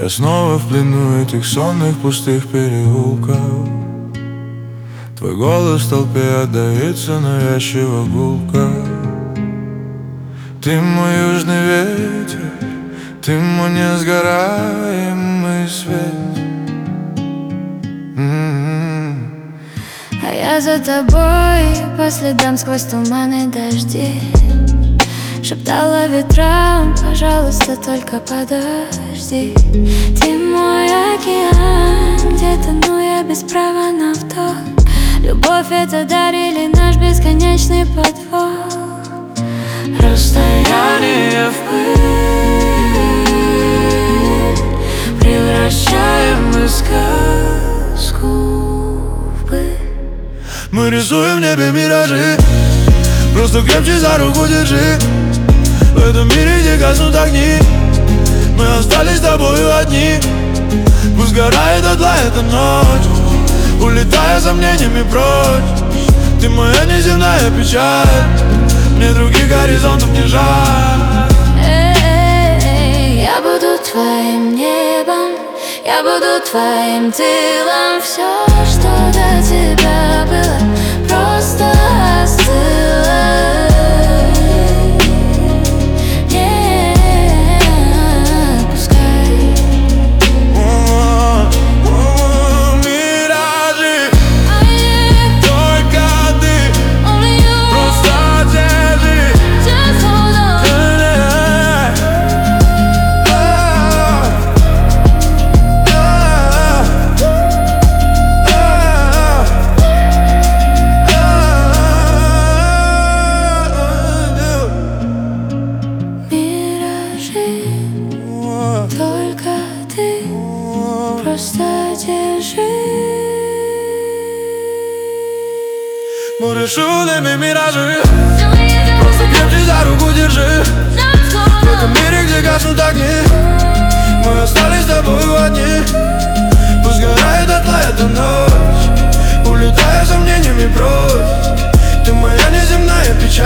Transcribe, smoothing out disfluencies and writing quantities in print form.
Я снова в плену этих сонных пустых переулков. Твой голос в толпе отдается навязчиво гулко. Ты мой южный ветер, ты мой несгораемый свет. А я за тобой по следам сквозь туманы дожди. Шептала ветрам, пожалуйста, только подожди. Ты мой океан, где тону я без права на вдох. Любовь — это дар или наш бесконечный подвох. Расстояние в пыль превращаем мы сказку в быль. Мы рисуем в небе миражи, просто крепче за руку держи. В этом мире, где гаснут огни, мы остались с тобою одни. Пусть сгорает дотла эта ночь, улетая сомнениями прочь. Ты моя неземная печаль, мне других горизонтов не жаль. Я буду твоим небом, я буду твоим тылом. Все, что до тебя было, просто остыло. Только ты, просто держи. Мы рисуем миражи, просто крепче за руку держи. В этом мире, где гаснут огни, мы остались с тобою одни. Пусть сгорает дотла эта ночь, улетая сомнениями прочь. Ты моя неземная печаль.